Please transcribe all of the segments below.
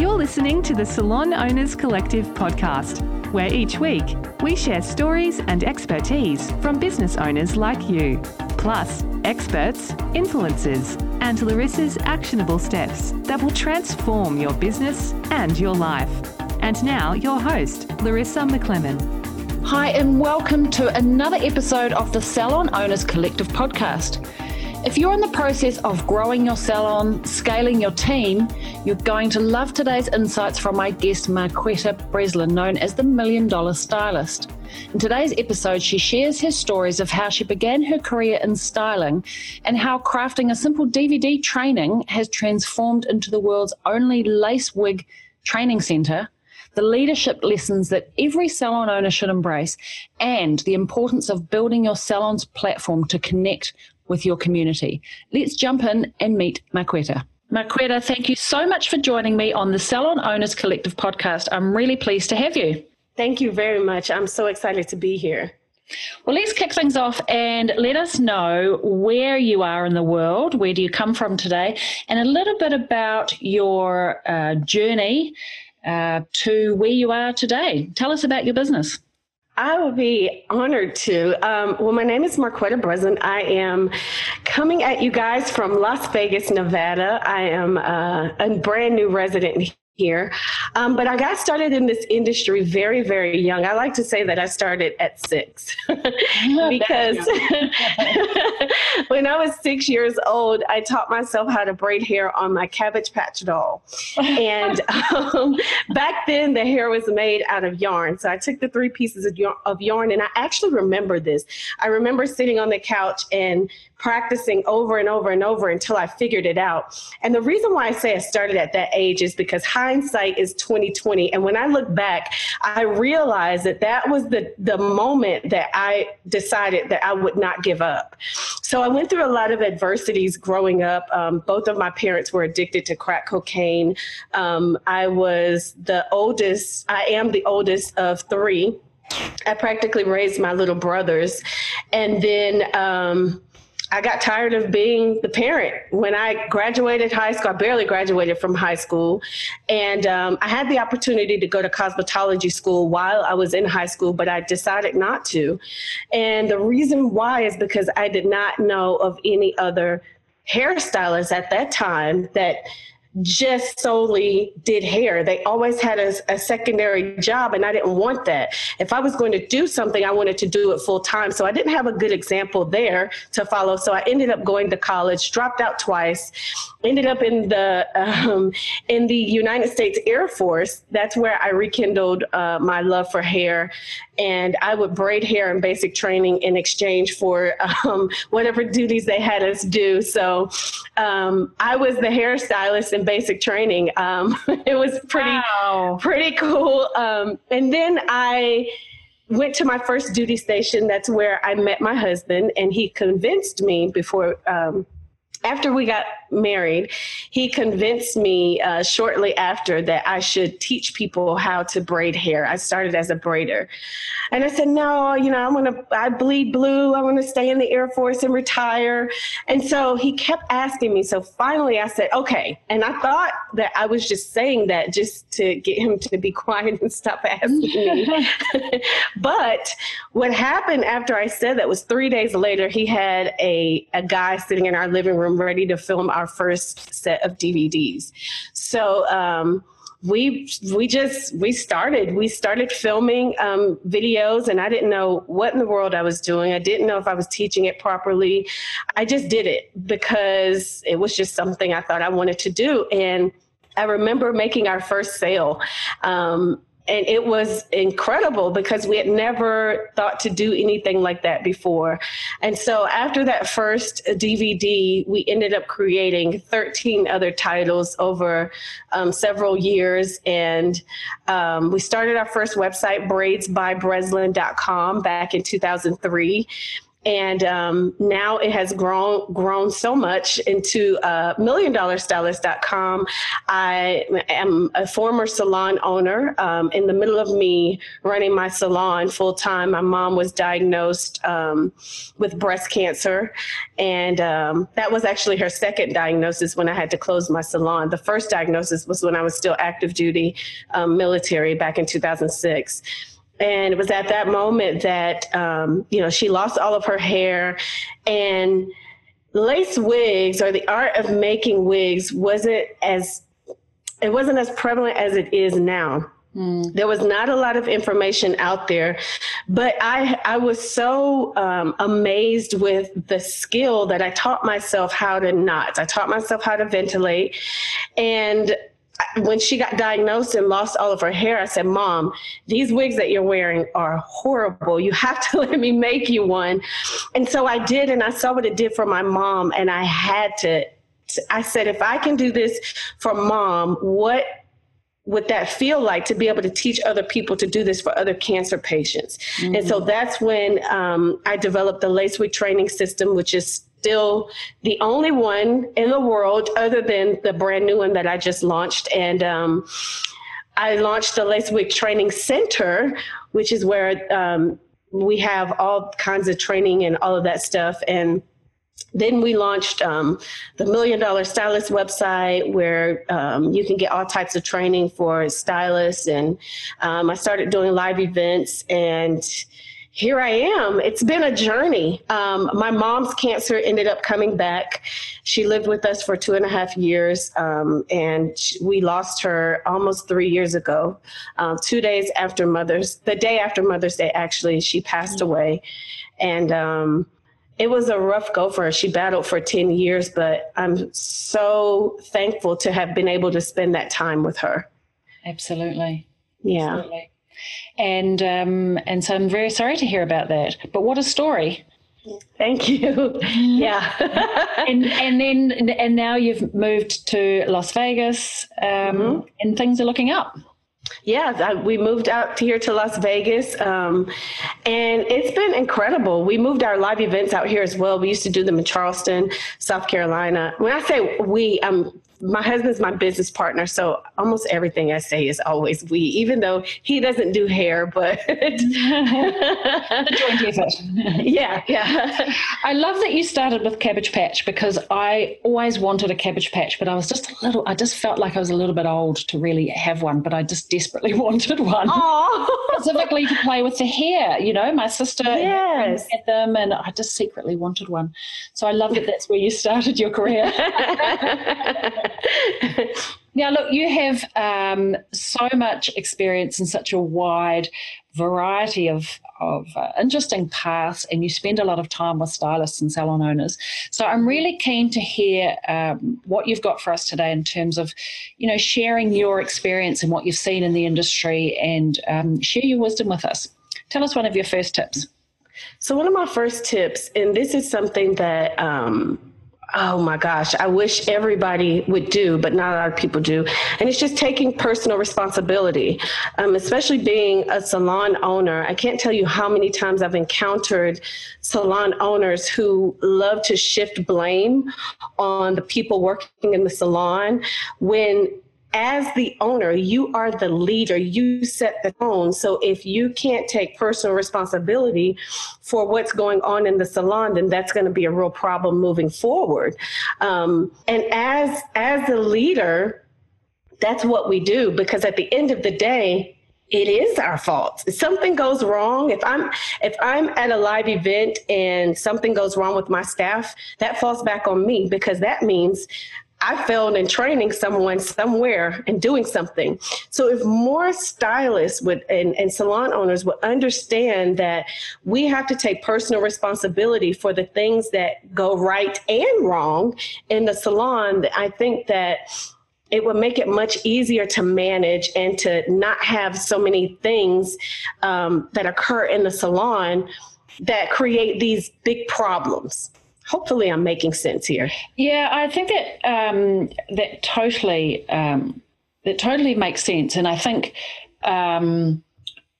You're listening to the Salon Owners Collective podcast, where each week we share stories and expertise from business owners like you, plus experts, influencers, and Larissa's actionable steps that will transform your business and your life. And now, your host, Larissa McLennan. Hi, and welcome to another episode of the Salon Owners Collective podcast. If you're in the process of growing your salon, scaling your team, you're going to love today's insights from my guest, Marquetta Breslin, known as the $1 Million Stylist. In today's episode, she shares her stories of how she began her career in styling and how crafting a simple DVD training has transformed into the world's only lace wig training center, the leadership lessons that every salon owner should embrace, and the importance of building your salon's platform to connect with your community. Let's jump in and meet Marquetta. Marquetta, thank you so much for joining me on the Salon Owners Collective podcast. I'm really pleased to have you. Thank you very much. I'm so excited to be here. Well, let's kick things off and let us know where you are in the world, where do you come from today, and a little bit about your journey to where you are today. Tell us about your business. I would be honored to. Well, my name is Marquetta Breslin. I am coming at you guys from Las Vegas, Nevada. I am a brand new resident here. But I got started in this industry very, very young. I like to say that I started at 6 because when I was 6 years old, I taught myself how to braid hair on my Cabbage Patch doll. And back then the hair was made out of yarn. So I took the 3 pieces of yarn, and I actually remember this. I remember sitting on the couch and practicing over and over and over until I figured it out. And the reason why I say I started at that age is because hindsight is 20/20. And when I look back, I realized that that was the moment that I decided that I would not give up. So I went through a lot of adversities growing up. Both of my parents were addicted to crack cocaine. I am the oldest of 3. I practically raised my little brothers. And then I got tired of being the parent. When I graduated high school, I barely graduated from high school. And I had the opportunity to go to cosmetology school while I was in high school, but I decided not to. And the reason why is because I did not know of any other hairstylists at that time that just solely did hair. They always had a secondary job, and I didn't want that. If I was going to do something, I wanted to do it full time. So I didn't have a good example there to follow. So I ended up going to college, dropped out twice, ended up in the United States Air Force. That's where I rekindled my love for hair. And I would braid hair in basic training in exchange for whatever duties they had us do. So I was the hairstylist in basic training. It was pretty cool. And then I went to my first duty station. That's where I met my husband, and he convinced me after we got married, he convinced me shortly after that I should teach people how to braid hair. I started as a braider. And I said, no, I bleed blue. I want to stay in the Air Force and retire. And so he kept asking me. So finally I said, okay. And I thought that I was just saying that just to get him to be quiet and stop asking me. But what happened after I said that was 3 days later, he had a guy sitting in our living room ready to film our first set of DVDs. So we started filming videos, and I didn't know what in the world I was doing. I didn't know if I was teaching it properly. I just did it because it was just something I thought I wanted to do. And I remember making our first sale. And it was incredible because we had never thought to do anything like that before. And so after that first DVD, we ended up creating 13 other titles over several years. And we started our first website, braidsbybreslin.com, back in 2003. And now it has grown so much into $1,000,000stylist.com. I am a former salon owner. In the middle of me running my salon full time, my mom was diagnosed with breast cancer. And that was actually her second diagnosis when I had to close my salon. The first diagnosis was when I was still active duty military back in 2006. And it was at that moment that, she lost all of her hair, and lace wigs, or the art of making wigs, wasn't as prevalent as it is now. There was not a lot of information out there, but I was so amazed with the skill that I taught myself how to knot. I taught myself how to ventilate. And when she got diagnosed and lost all of her hair, I said, Mom, these wigs that you're wearing are horrible. You have to let me make you one. And so I did, and I saw what it did for my mom. And I said, if I can do this for Mom, what would that feel like to be able to teach other people to do this for other cancer patients? Mm-hmm. And so that's when I developed the Lace Wig Training System, which is still the only one in the world other than the brand new one that I just launched. And I launched the Lace Wig Training Center, which is where we have all kinds of training and all of that stuff. And then we launched the $1 Million Stylist website, where you can get all types of training for stylists. And I started doing live events, and here I am. It's been a journey. My mom's cancer ended up coming back. She lived with us for 2.5 years, and we lost her almost 3 years ago. 2 days after the day after Mother's Day, actually, she passed away. And it was a rough go for her. She battled for 10 years, but I'm so thankful to have been able to spend that time with her. Absolutely. Yeah. Absolutely. And so I'm very sorry to hear about that. But what a story. Thank you. Yeah. and now you've moved to Las Vegas, and things are looking up. Yeah, we moved out here to Las Vegas, and it's been incredible. We moved our live events out here as well. We used to do them in Charleston, South Carolina. When I say we, my husband's my business partner, so almost everything I say is always we, even though he doesn't do hair, but the joint effort. Yeah. I love that you started with Cabbage Patch, because I always wanted a Cabbage Patch, but I just felt like I was a little bit old to really have one, but I just desperately wanted one. Specifically to play with the hair. My sister had them, and I just secretly wanted one. So I love that that's where you started your career. Now, look, you have so much experience in such a wide variety of interesting paths, and you spend a lot of time with stylists and salon owners. So I'm really keen to hear what you've got for us today in terms of, sharing your experience and what you've seen in the industry, and share your wisdom with us. Tell us one of your first tips. So one of my first tips, and this is something that oh my gosh, I wish everybody would do, but not a lot of people do. And it's just taking personal responsibility, especially being a salon owner. I can't tell you how many times I've encountered salon owners who love to shift blame on the people working in the salon, when as the owner, you are the leader, you set the tone. So if you can't take personal responsibility for what's going on in the salon, then that's going to be a real problem moving forward. And as the leader, that's what we do, because at the end of the day, it is our fault. If something goes wrong, if I'm at a live event and something goes wrong with my staff, that falls back on me, because that means I failed in training someone somewhere and doing something. So if more stylists and salon owners would understand that we have to take personal responsibility for the things that go right and wrong in the salon, I think that it would make it much easier to manage and to not have so many things that occur in the salon that create these big problems. Hopefully I'm making sense here. Yeah, I think that that totally makes sense. And I think,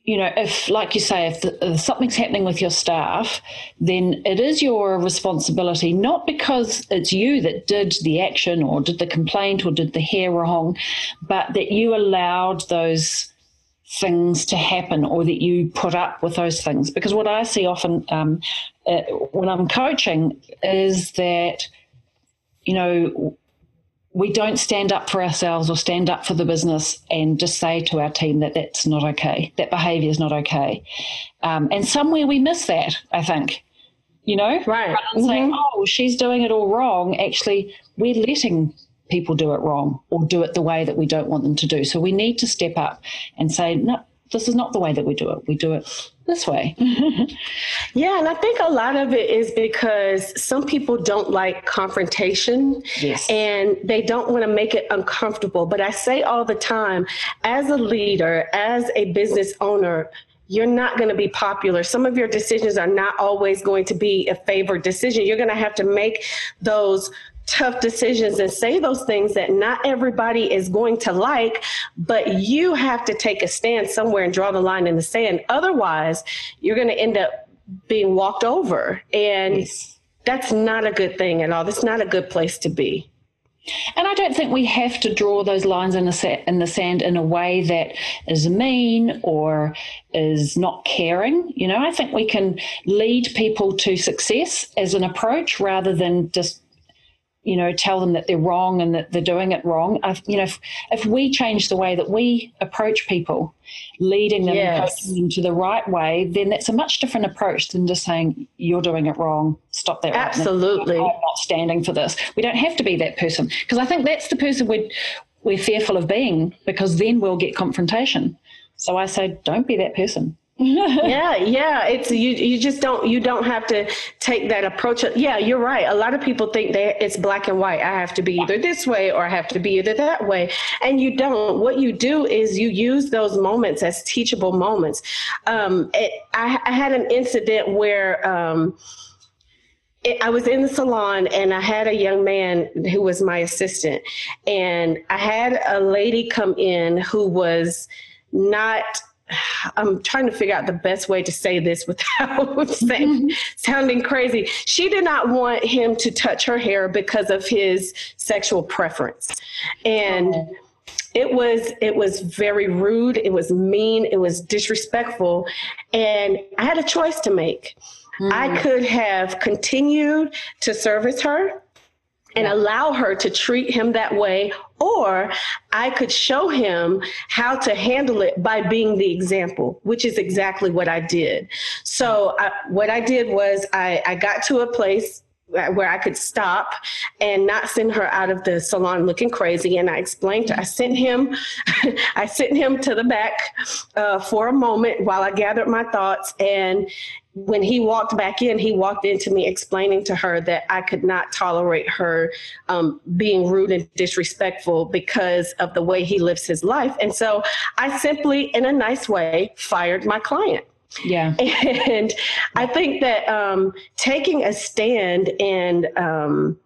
if, like you say, if something's happening with your staff, then it is your responsibility, not because it's you that did the action or did the complaint or did the hair wrong, but that you allowed those things to happen or that you put up with those things. Because what I see often when I'm coaching is that, we don't stand up for ourselves or stand up for the business and just say to our team that that's not okay, that behaviour is not okay. And somewhere we miss that, I think, Right. Rather than saying, she's doing it all wrong, actually we're letting people do it wrong or do it the way that we don't want them to do. So we need to step up and say, no, this is not the way that we do it. We do it this way. Yeah, and I think a lot of it is because some people don't like confrontation. Yes. And they don't want to make it uncomfortable. But I say all the time, as a leader, as a business owner, you're not going to be popular. Some of your decisions are not always going to be a favored decision. You're going to have to make those tough decisions and say those things that not everybody is going to like, but you have to take a stand somewhere and draw the line in the sand. Otherwise, you're going to end up being walked over. And that's not a good thing at all. That's not a good place to be. And I don't think we have to draw those lines in the sand in a way that is mean or is not caring. I think we can lead people to success as an approach rather than just tell them that they're wrong and that they're doing it wrong. If we change the way that we approach people, leading them and coaching them to the right way, then that's a much different approach than just saying, you're doing it wrong, stop that. Absolutely. I'm not standing for this. We don't have to be that person, because I think that's the person we're fearful of being, because then we'll get confrontation. So I say, don't be that person. Yeah. It's you just don't have to take that approach. Yeah, you're right. A lot of people think that it's black and white. I have to be either this way or I have to be either that way. And you don't. What you do is you use those moments as teachable moments. I had an incident where I was in the salon and I had a young man who was my assistant, and I had a lady come in who was not, I'm trying to figure out the best way to say this without sounding crazy. She did not want him to touch her hair because of his sexual preference. And it was very rude. It was mean. It was disrespectful. And I had a choice to make. I could have continued to service her and allow her to treat him that way, or I could show him how to handle it by being the example, which is exactly what I did. So what I did was I got to a place where I could stop and not send her out of the salon looking crazy. And I explained to her, I sent him to the back for a moment while I gathered my thoughts. And when he walked back in, he walked into me explaining to her that I could not tolerate her being rude and disrespectful because of the way he lives his life. And so I simply, in a nice way, fired my client. Yeah. And I think that taking a stand and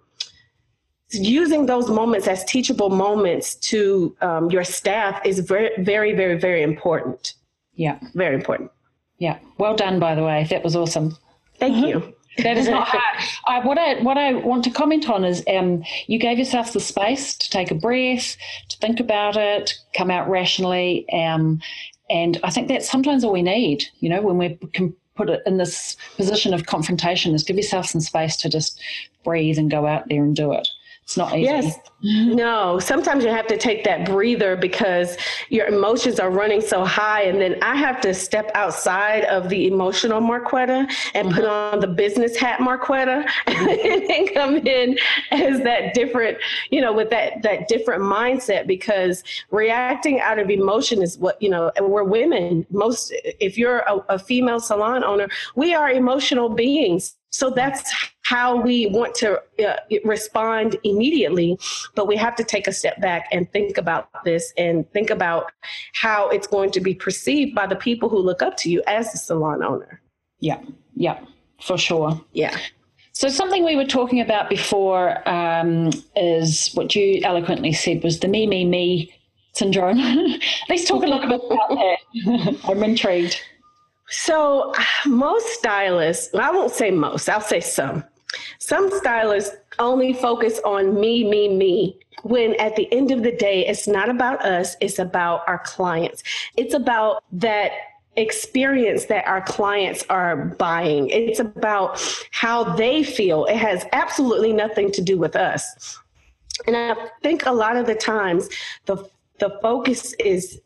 using those moments as teachable moments to your staff is very, very, very, very important. Yeah. Very important. Yeah. Well done, by the way. That was awesome. Thank you. That is not hard. What I want to comment on is you gave yourself the space to take a breath, to think about it, come out rationally. And I think that's sometimes all we need, when we can put it in this position of confrontation, is give yourself some space to just breathe and go out there and do it. It's not easy. Yes. No, sometimes you have to take that breather because your emotions are running so high. And then I have to step outside of the emotional Marquetta and put on the business hat Marquetta and then come in as that different, with that different mindset, because reacting out of emotion is what, we're women. If you're a female salon owner, we are emotional beings. So that's how we want to respond immediately. But we have to take a step back and think about this and think about how it's going to be perceived by the people who look up to you as the salon owner. Yeah, for sure. Yeah. So something we were talking about before is what you eloquently said was the me syndrome. Let's talk a little bit about that. I'm intrigued. So most stylists, I won't say most, I'll say some. Some stylists only focus on me, when at the end of the day, it's not about us, it's about our clients. It's about that experience that our clients are buying. It's about how they feel. It has absolutely nothing to do with us. And I think a lot of the times the focus is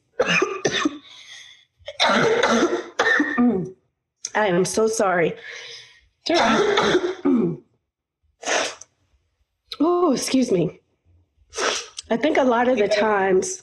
I am so sorry. Oh, excuse me. I think a lot of the times,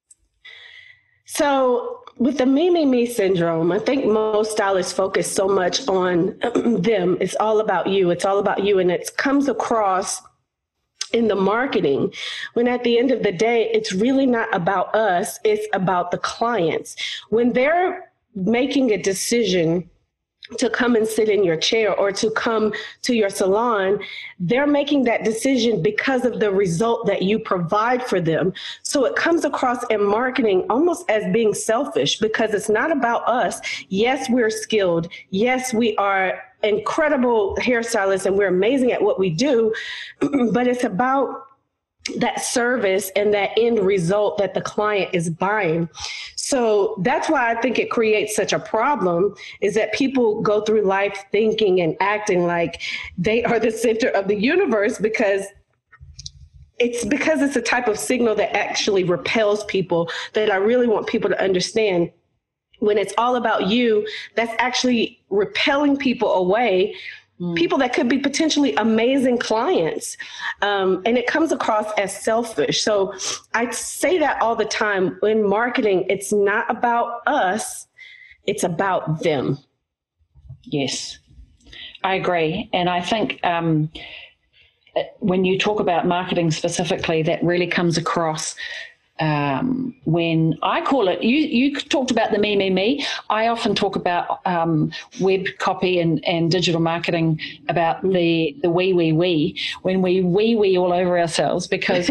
so with the me syndrome, I think most stylists focus so much on them. It's all about you. It's all about you. And it comes across in the marketing when at the end of the day, it's really not about us. It's about the clients. When they're making a decision to come and sit in your chair or to come to your salon, they're making that decision because of the result that you provide for them. So it comes across in marketing almost as being selfish because it's not about us. Yes, we're skilled. Yes, we are incredible hairstylists and we're amazing at what we do, but it's about that service and that end result that the client is buying. So that's why I think it creates such a problem, is that people go through life thinking and acting like they are the center of the universe because it's a type of signal that actually repels people, that I really want people to understand. When it's all about you, that's actually repelling people away, people that could be potentially amazing clients. And it comes across as selfish. So I say that all the time. In marketing, it's not about us, it's about them. Yes, I agree. And I think when you talk about marketing specifically, that really comes across when I call it, you talked about the me. I often talk about web copy and digital marketing about the we, when we all over ourselves, because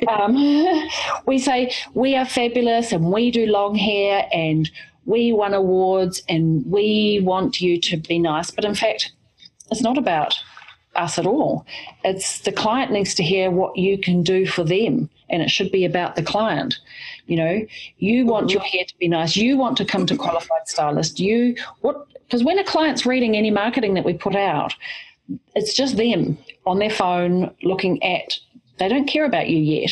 we say we are fabulous and we do long hair and we won awards and we want you to be nice. But in fact, it's not about us at all. It's the client needs to hear what you can do for them. And it should be about the client. You know, you want your hair to be nice. You want to come to Qualified Stylist. Because when a client's reading any marketing that we put out, it's just them on their phone looking at, they don't care about you yet.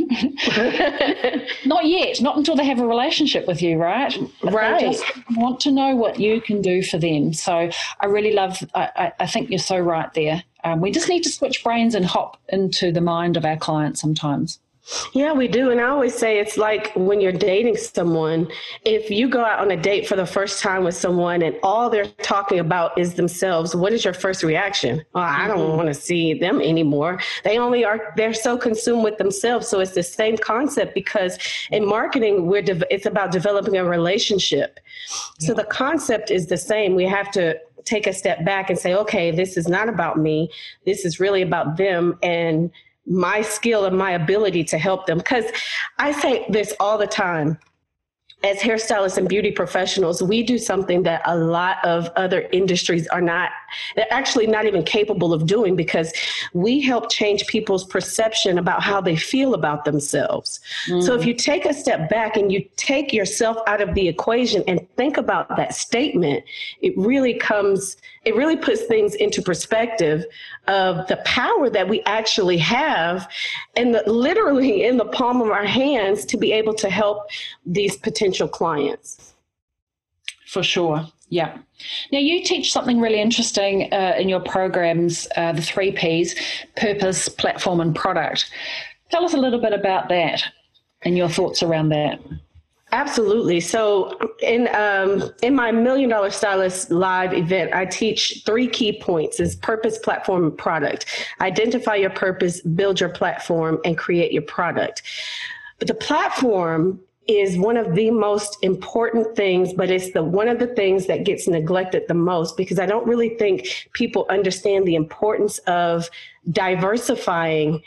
Not yet, not until they have a relationship with you, right? Right. They just want to know what you can do for them. So I really I think you're so right there. We just need to switch brains and hop into the mind of our clients sometimes. Yeah, we do. And I always say it's like when you're dating someone, if you go out on a date for the first time with someone and all they're talking about is themselves, what is your first reaction? Oh, I don't want to see them anymore. They're so consumed with themselves. So it's the same concept, because in marketing, it's about developing a relationship. So the concept is the same. We have to take a step back and say, okay, this is not about me. This is really about them and my skill and my ability to help them. Because I say this all the time. As hairstylists and beauty professionals, we do something that a lot of other industries they're actually not even capable of doing, because we help change people's perception about how they feel about themselves. So if you take a step back and you take yourself out of the equation and think about that statement, it really puts things into perspective of the power that we actually have, and literally in the palm of our hands, to be able to help these potential clients. For sure. Yeah. Now, you teach something really interesting in your programs, the 3 Ps, purpose, platform, and product. Tell us a little bit about that and your thoughts around that. Absolutely. So in my $1 Million Stylist live event, I teach 3 key points: is purpose, platform, and product. Identify your purpose, build your platform, and create your product. But the platform is one of the most important things, but it's one of the things that gets neglected the most, because I don't really think people understand the importance of diversifying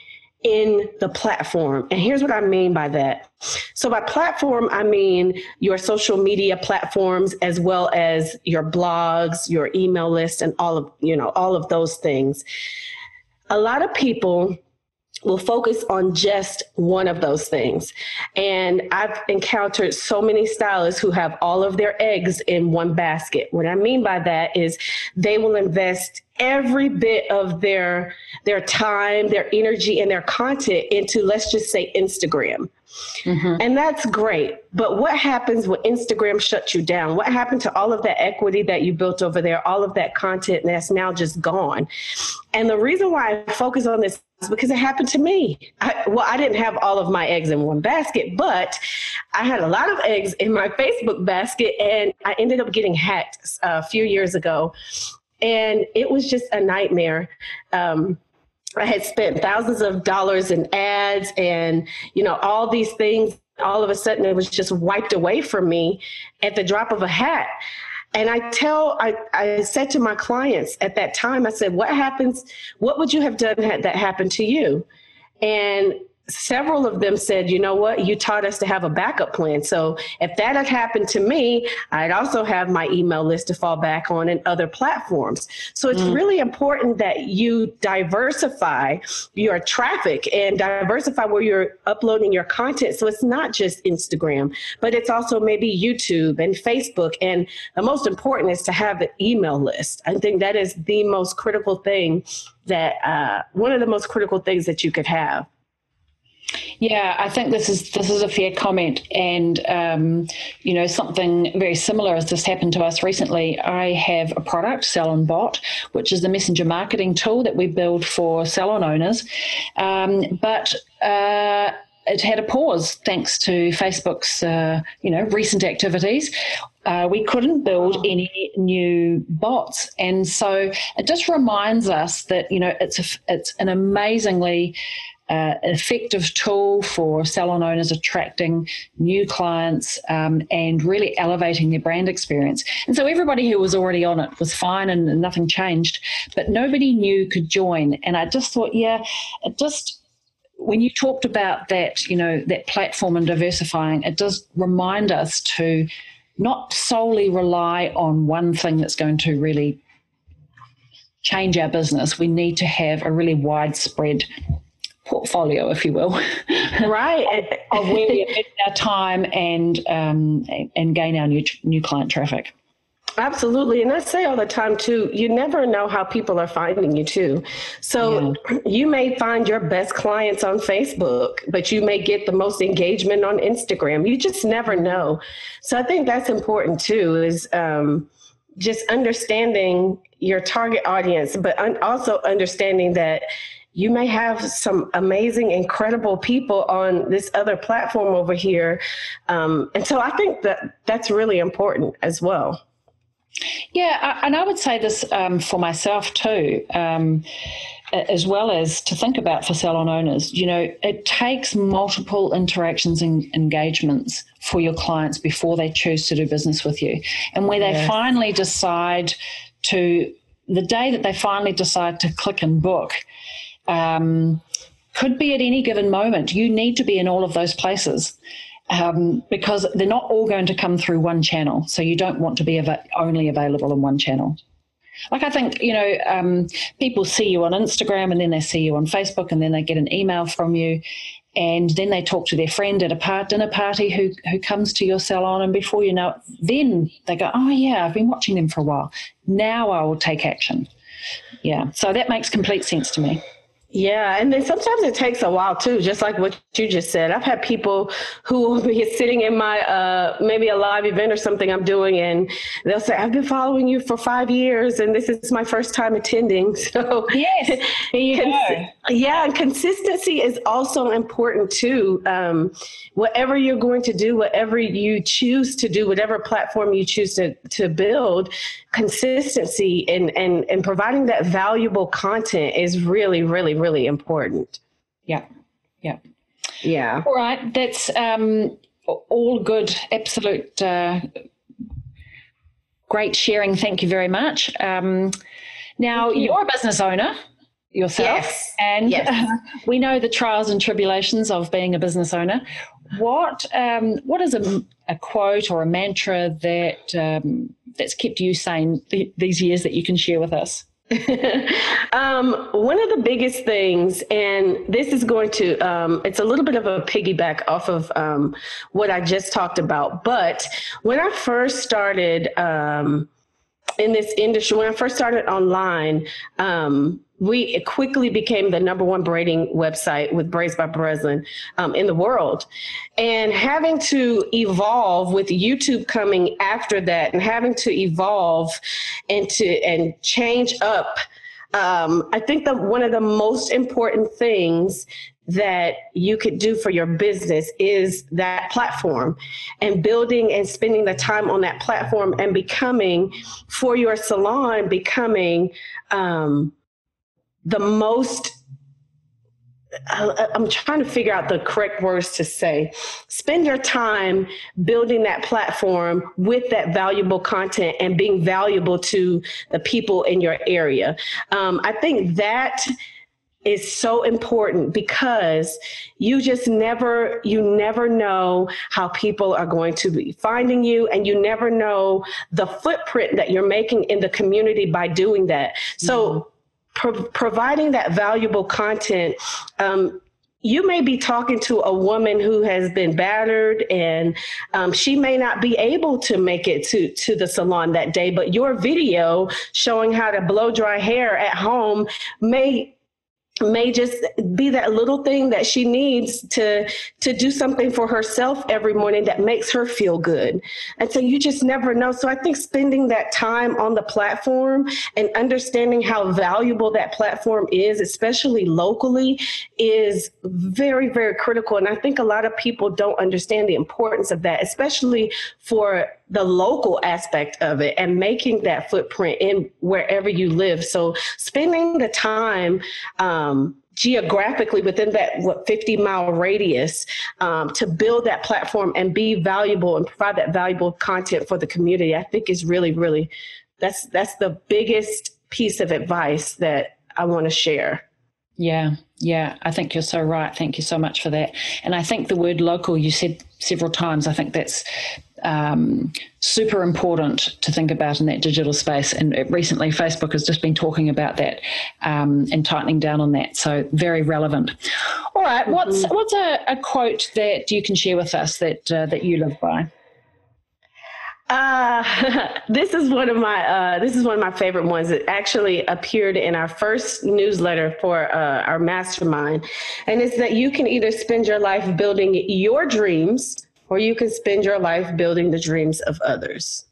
in the platform. And here's what I mean by that. So by platform, I mean your social media platforms, as well as your blogs, your email list, and all of those things. A lot of people will focus on just one of those things. And I've encountered so many stylists who have all of their eggs in one basket. What I mean by that is they will invest every bit of their time, their energy, and their content into, let's just say, Instagram. Mm-hmm. And that's great. But what happens when Instagram shuts you down? What happened to all of that equity that you built over there, all of that content that's now just gone? And the reason why I focus on this is because it happened to me. I didn't have all of my eggs in one basket, but I had a lot of eggs in my Facebook basket, and I ended up getting hacked a few years ago. And it was just a nightmare. I had spent thousands of dollars in ads and, all these things. All of a sudden, it was just wiped away from me at the drop of a hat. And I said to my clients at that time, I said, what would you have done had that happened to you? And several of them said, you know what, you taught us to have a backup plan. So if that had happened to me, I'd also have my email list to fall back on and other platforms. So it's really important that you diversify your traffic and diversify where you're uploading your content. So it's not just Instagram, but it's also maybe YouTube and Facebook. And the most important is to have an email list. I think that is the most critical thing one of the most critical things that you could have. Yeah, I think this is a fair comment, and something very similar has just happened to us recently. I have a product, SalonBot, which is the messenger marketing tool that we build for salon owners, but it had a pause thanks to Facebook's recent activities. We couldn't build any new bots, and so it just reminds us that it's an amazingly effective tool for salon owners attracting new clients and really elevating their brand experience. And so everybody who was already on it was fine and nothing changed, but nobody new could join. And I just thought, when you talked about that, that platform and diversifying, it does remind us to not solely rely on one thing that's going to really change our business. We need to have a really widespread portfolio, if you will, right, of where we invest our time and gain our new client traffic. Absolutely. And I say all the time, too, you never know how people are finding you, too. So you may find your best clients on Facebook, but you may get the most engagement on Instagram. You just never know. So I think that's important, too, is just understanding your target audience, but also understanding that you may have some amazing, incredible people on this other platform over here. And so I think that's really important as well. Yeah, and I would say this for myself too, as well as to think about for salon owners. It takes multiple interactions and engagements for your clients before they choose to do business with you. And where they finally decide the day that they finally decide to click and book, could be at any given moment. You need to be in all of those places because they're not all going to come through one channel. So you don't want to be only available in one channel. Like I think, people see you on Instagram and then they see you on Facebook and then they get an email from you and then they talk to their friend at a dinner party who comes to your salon, and before you know it, then they go, oh yeah, I've been watching them for a while. Now I will take action. Yeah, so that makes complete sense to me. Yeah, and then sometimes it takes a while too, just like what you just said. I've had people who will be sitting in my maybe a live event or something I'm doing, and they'll say, I've been following you for 5 years and this is my first time attending. So yes, there you go. Yeah, and consistency is also important too. Whatever you're going to do, whatever you choose to do, whatever platform you choose to build, consistency and providing that valuable content is really, really, really important. Yeah. Yeah. All right. That's all good. Absolute great sharing. Thank you very much. Now, you're a business owner. yourself. Yes. And yes. We know the trials and tribulations of being a business owner. What is a quote or a mantra that that's kept you sane these years that you can share with us? One of the biggest things, and this is going to, it's a little bit of a piggyback off of what I just talked about. But when I first started in this industry, when I first started online, we quickly became the #1 braiding website with Braids by Breslin in the world. And having to evolve with YouTube coming after that, and having to evolve and change up, I think that one of the most important things that you could do for your business is that platform, and building and spending the time on that platform, and becoming, for your salon, becoming the most, I'm trying to figure out the correct words to say. Spend your time building that platform with that valuable content and being valuable to the people in your area. I think that is so important, because you never know how people are going to be finding you, and you never know the footprint that you're making in the community by doing that. So providing that valuable content, you may be talking to a woman who has been battered, and she may not be able to make it to the salon that day, but your video showing how to blow dry hair at home may just be that little thing that she needs to do something for herself every morning that makes her feel good. And so you just never know. So I think spending that time on the platform and understanding how valuable that platform is, especially locally, is very, very critical. And I think a lot of people don't understand the importance of that, especially for the local aspect of it, and making that footprint in wherever you live. So spending the time geographically within that 50-mile radius to build that platform and be valuable and provide that valuable content for the community, I think is really, really, that's the biggest piece of advice that I want to share. Yeah, I think you're so right. Thank you so much for that. And I think the word local, you said several times, I think that's super important to think about in that digital space. And recently Facebook has just been talking about that and tightening down on that. So very relevant. All right. What's a quote that you can share with us that you live by? This is one of my favorite ones. It actually appeared in our first newsletter for our mastermind. And it's that you can either spend your life building your dreams, or you can spend your life building the dreams of others.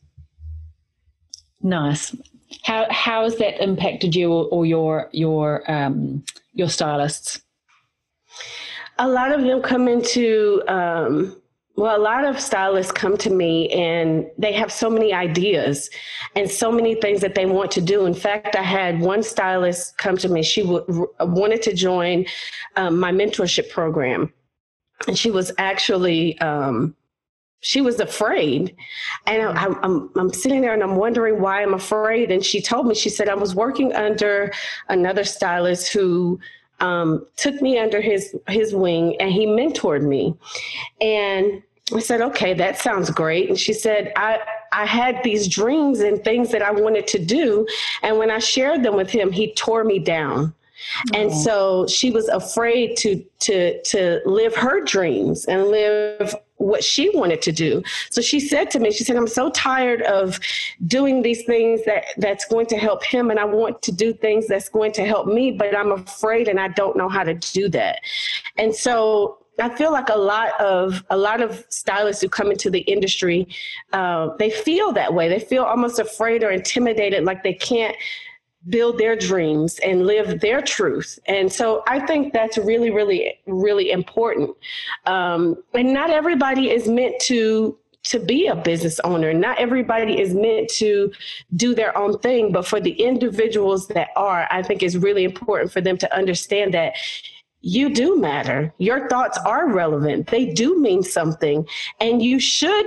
Nice. How has that impacted you or your stylists? A lot of them come into, a lot of stylists come to me and they have so many ideas and so many things that they want to do. In fact, I had one stylist come to me. She wanted to join my mentorship program. And she was actually, she was afraid. And I'm sitting there and I'm wondering why I'm afraid. And she told me, she said, I was working under another stylist who took me under his wing, and he mentored me. And I said, okay, that sounds great. And she said, I had these dreams and things that I wanted to do. And when I shared them with him, he tore me down. And so she was afraid to live her dreams and live what she wanted to do. So she said to me, she said, I'm so tired of doing these things that's going to help him, and I want to do things that's going to help me, but I'm afraid and I don't know how to do that. And so I feel like a lot of stylists who come into the industry, they feel that way. They feel almost afraid or intimidated, like they can't build their dreams and live their truth. And so I think that's really, really, really important. And not everybody is meant to be a business owner. Not everybody is meant to do their own thing, but for the individuals that are, I think it's really important for them to understand that you do matter. Your thoughts are relevant. They do mean something, and you should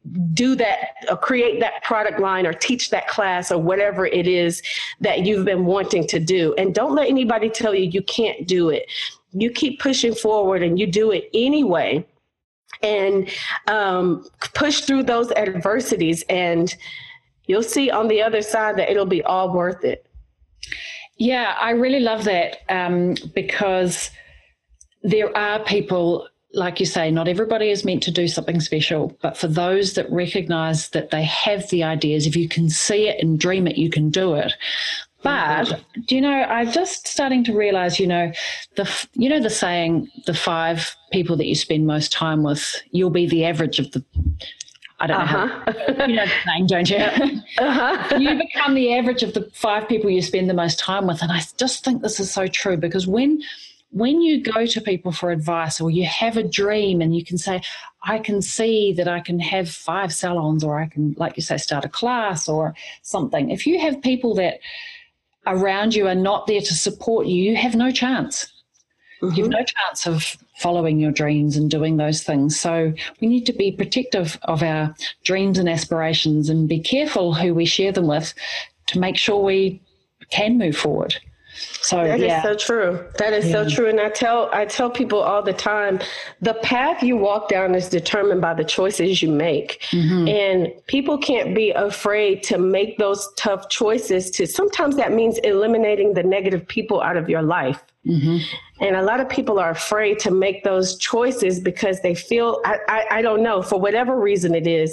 do that or create that product line or teach that class or whatever it is that you've been wanting to do. And don't let anybody tell you you can't do it. You keep pushing forward and you do it anyway, and push through those adversities, and you'll see on the other side that it'll be all worth it. Yeah, I really love that, because there are people, like you say, not everybody is meant to do something special, but for those that recognize that they have the ideas, if you can see it and dream it, you can do it. But, I'm just starting to realize, the saying, the 5 people that you spend most time with, you'll be the average of the, I don't know how, you know the saying, don't you? You become the average of the 5 people you spend the most time with. And I just think this is so true, because when you go to people for advice, or you have a dream and you can say, I can see that I can have 5 salons, or I can, like you say, start a class or something. If you have people that around you are not there to support you, you have no chance. You have no chance of following your dreams and doing those things. So we need to be protective of our dreams and aspirations and be careful who we share them with to make sure we can move forward. So that is so true. That is so true. And I tell people all the time, the path you walk down is determined by the choices you make. And people can't be afraid to make those tough choices. Sometimes that means eliminating the negative people out of your life. And a lot of people are afraid to make those choices because they feel, I don't know, for whatever reason it is,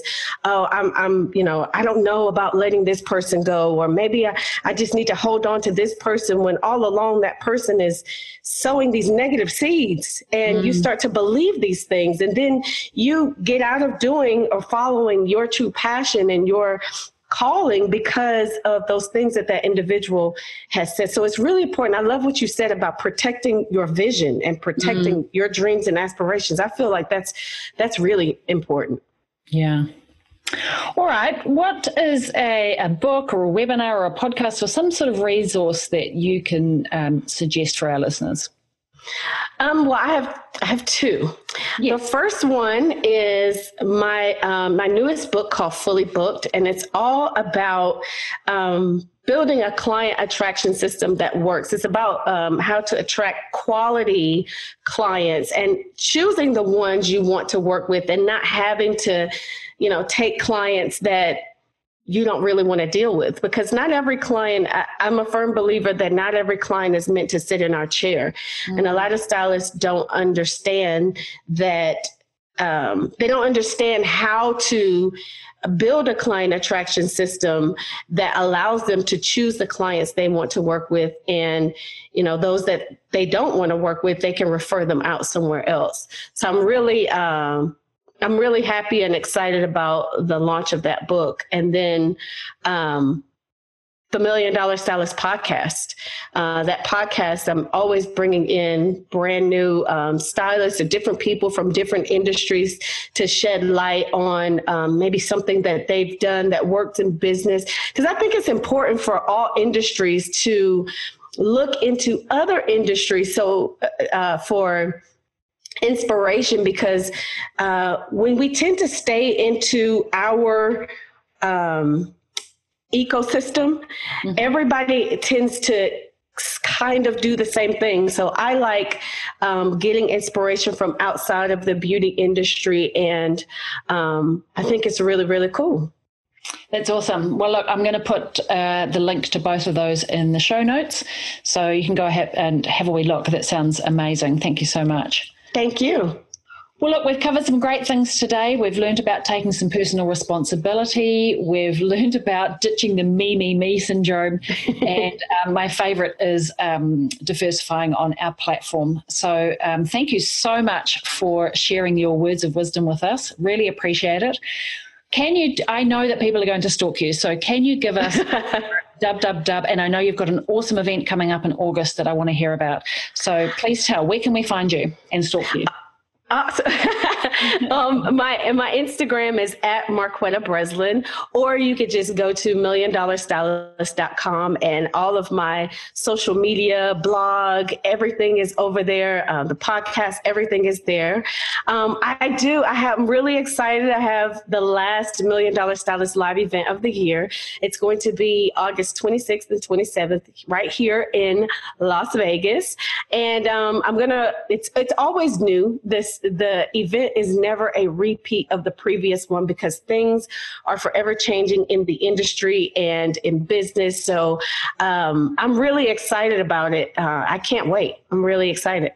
I don't know about letting this person go, or maybe I just need to hold on to this person, when all along that person is sowing these negative seeds, and you start to believe these things, and then you get out of doing or following your true passion and your calling because of those things that individual has said. So it's really important. I love what you said about protecting your vision and protecting your dreams and aspirations. I feel like that's really important. Yeah. All right. What is a book or a webinar or a podcast or some sort of resource that you can suggest for our listeners? Well, I have 2. Yes. The first one is my newest book called Fully Booked, and it's all about building a client attraction system that works. It's about how to attract quality clients and choosing the ones you want to work with, and not having to, take clients that you don't really want to deal with, because not every client, I'm a firm believer that not every client is meant to sit in our chair. And a lot of stylists don't understand that, they don't understand how to build a client attraction system that allows them to choose the clients they want to work with. And, those that they don't want to work with, they can refer them out somewhere else. So I'm really happy and excited about the launch of that book. And then the $1 Million Stylist podcast. That podcast, I'm always bringing in brand new stylists or different people from different industries to shed light on maybe something that they've done that works in business. Because I think it's important for all industries to look into other industries. So for inspiration, because when we tend to stay into our ecosystem, everybody tends to kind of do the same thing. So I like getting inspiration from outside of the beauty industry, and I think it's really, really cool. That's awesome. Well, look, I'm going to put the link to both of those in the show notes, so you can go ahead and have a wee look. That sounds amazing. Thank you so much. Thank you. Well, look, we've covered some great things today. We've learned about taking some personal responsibility. We've learned about ditching the me syndrome. And my favorite is diversifying on our platform. So thank you so much for sharing your words of wisdom with us. Really appreciate it. I know that people are going to stalk you, so can you give us dub, and I know you've got an awesome event coming up in August that I want to hear about. So please tell, where can we find you and stalk you? My Instagram is at Marquetta Breslin, or you could just go to milliondollarstylist.com, and all of my social media, blog, everything is over there. The podcast, everything is there. I'm really excited. I have the last $1 Million Stylist live event of the year. It's going to be August 26th and 27th right here in Las Vegas. And it's always new. The event is never a repeat of the previous one because things are forever changing in the industry and in business. So I'm really excited about it. I can't wait. I'm really excited.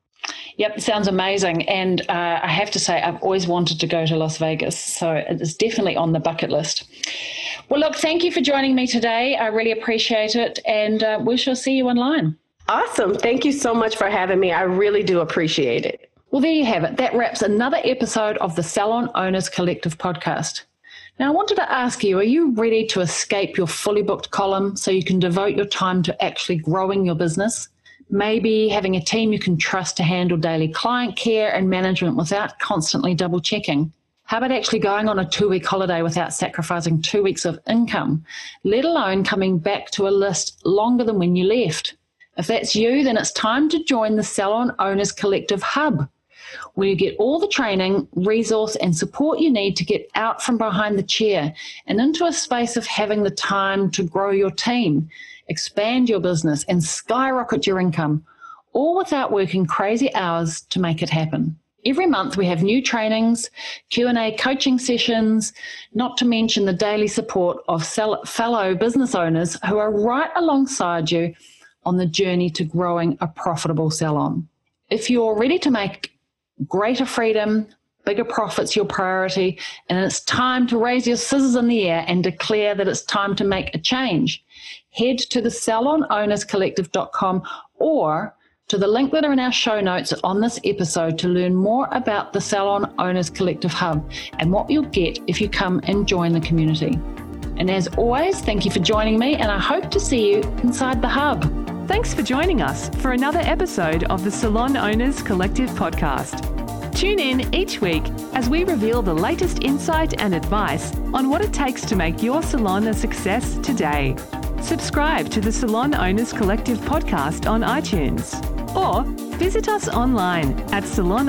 Yep, sounds amazing. And I have to say, I've always wanted to go to Las Vegas, so it's definitely on the bucket list. Well, look, thank you for joining me today. I really appreciate it, and we shall see you online. Awesome. Thank you so much for having me. I really do appreciate it. Well, there you have it. That wraps another episode of the Salon Owners Collective podcast. Now, I wanted to ask you, are you ready to escape your fully booked column so you can devote your time to actually growing your business? Maybe having a team you can trust to handle daily client care and management without constantly double checking. How about actually going on a 2-week holiday without sacrificing 2 weeks of income, let alone coming back to a list longer than when you left? If that's you, then it's time to join the Salon Owners Collective Hub, where you get all the training, resource, and support you need to get out from behind the chair and into a space of having the time to grow your team, expand your business, and skyrocket your income, all without working crazy hours to make it happen. Every month we have new trainings, Q&A coaching sessions, not to mention the daily support of fellow business owners who are right alongside you on the journey to growing a profitable salon. If you're ready to make greater freedom, bigger profits your priority, and it's time to raise your scissors in the air and declare that it's time to make a change, head to the salonownerscollective.com or to the link that are in our show notes on this episode to learn more about the Salon Owners Collective Hub and what you'll get if you come and join the community. And as always, thank you for joining me, and I hope to see you inside the hub. Thanks for joining us for another episode of the Salon Owners Collective podcast. Tune in each week as we reveal the latest insight and advice on what it takes to make your salon a success today. Subscribe to the Salon Owners Collective podcast on iTunes or visit us online at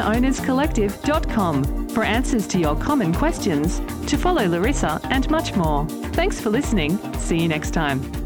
salonownerscollective.com for answers to your common questions, to follow Larissa, and much more. Thanks for listening. See you next time.